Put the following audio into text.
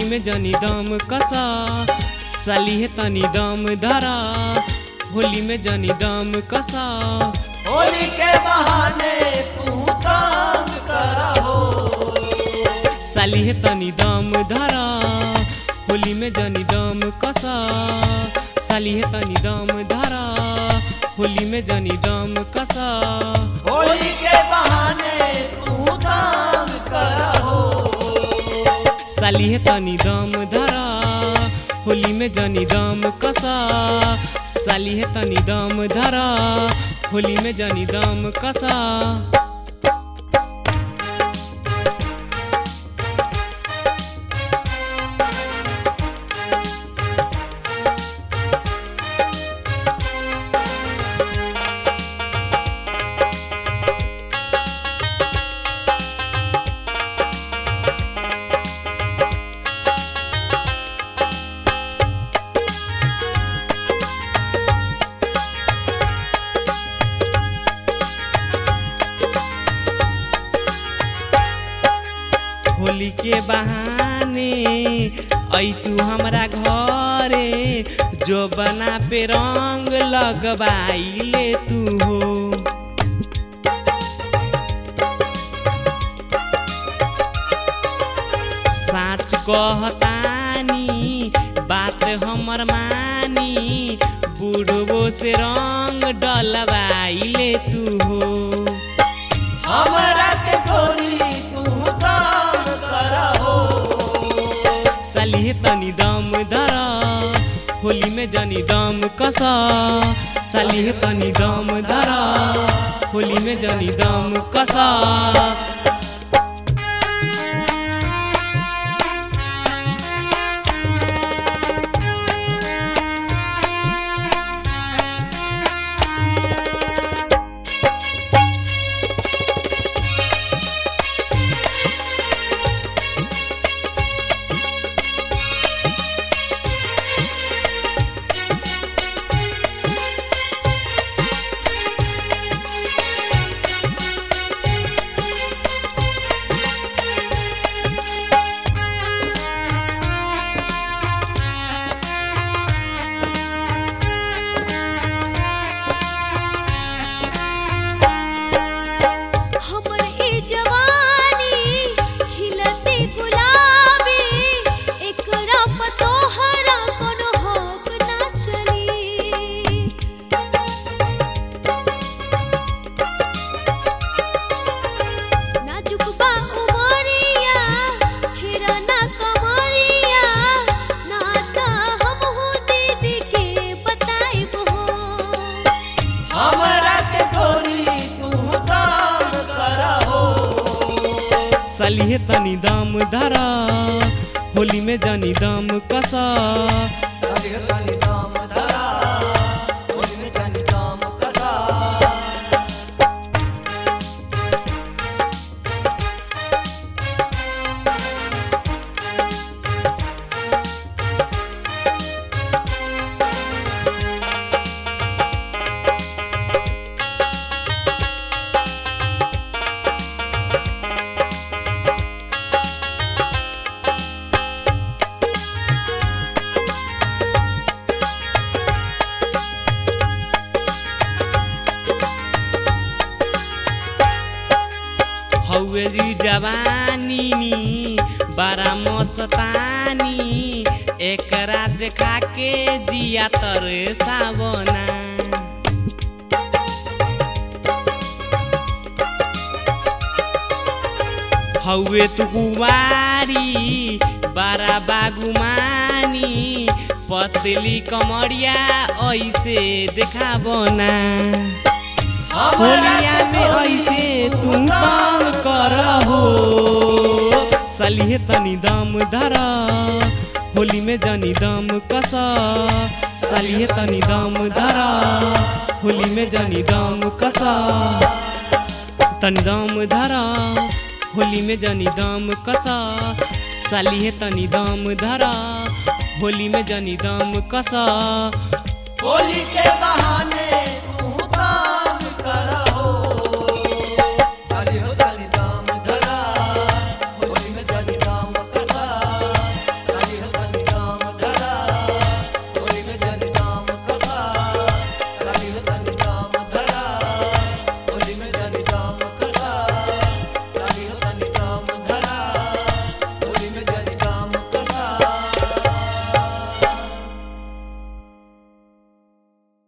में जनी दम कसा साली है तनी दम धरा होली में जनी दम कसा होली के बहाने तू तंग करा हो साली है तनी दम धरा होली में जनी दम कसा साली है तनी दम धरा होली में जनी दम कसा होली के बहाने तू तंग करा हो साली है तनी दम धरा होली में जनी दम कसा साली है तनी दम धरा होली में जनी दम कसा होली के बहाने आई तू हमरा घरे जो बना पे रंग लगवाई ले तू हो साच कहतानी बात हमर मानी बूढ़ो से रंग डलवाई ले तू हो हमरा के गोरी तू तंग करा हो साली है तनी दम धरा होली में जनी दम कसा साली है तनी दम धरा होली में जनी दम कसा साली है तनी दम धरा होली में जनी दम कसा साली है तनी दम धरा होली में जनी दम कसा हौवे जी जवानी नी बड़ा मस्तानी एकरा देखा के जिया तर सावना हौवे तू कुवारी बड़ा बागुमानी पतली कमरिया ऐसे देखावना होलिया में ऐसे तुम तंग कर हो साली है तनी दम धरा होली में जनी दम कसा साली है तनी दम धरा होली में जनी दम कसा तनी दम धरा होली में जनी दम कसा साली है तनी दम धरा होली में जनी दम कसा होली के बहाने